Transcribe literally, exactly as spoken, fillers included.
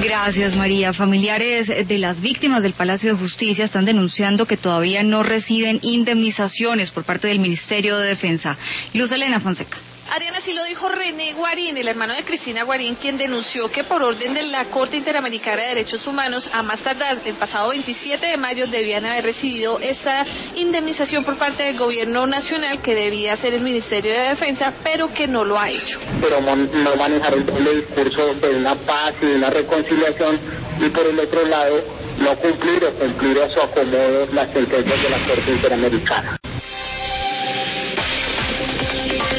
Gracias, María. Familiares de las víctimas del Palacio de Justicia están denunciando que todavía no reciben indemnizaciones por parte del Ministerio de Defensa. Luz Elena Fonseca. Adriana, así lo dijo René Guarín, el hermano de Cristina Guarín, quien denunció que por orden de la Corte Interamericana de Derechos Humanos, a más tardar el pasado veintisiete de mayo, debían haber recibido esta indemnización por parte del gobierno nacional, que debía ser el Ministerio de Defensa, pero que no lo ha hecho. Pero no manejar el doble discurso de una paz y de una reconciliación, y por el otro lado, no cumplir o cumplir a su acomodo las sentencias de la Corte Interamericana.